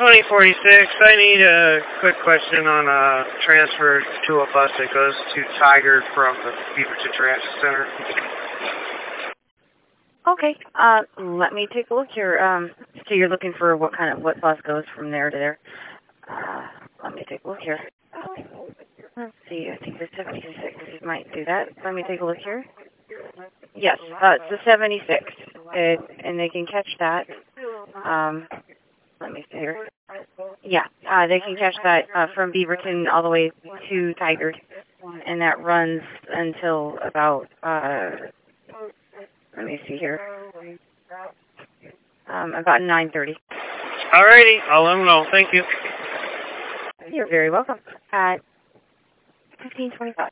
2046. I need a quick question on a transfer to a bus that goes to Tiger from the Beaverton Transit Center. Okay. Let me take a look here. So you're looking for what bus goes from there to there? Let me take a look here. Let's see. I think the 76 might do that. Let me take a look here. Yes, it's the 76, and they can catch that. Let me see here. Yeah, they can catch that from Beaverton all the way to Tiger, and that runs until about, let me see here, about 9:30. Alrighty, I'll let them know. Thank you. You're very welcome. At 15:25.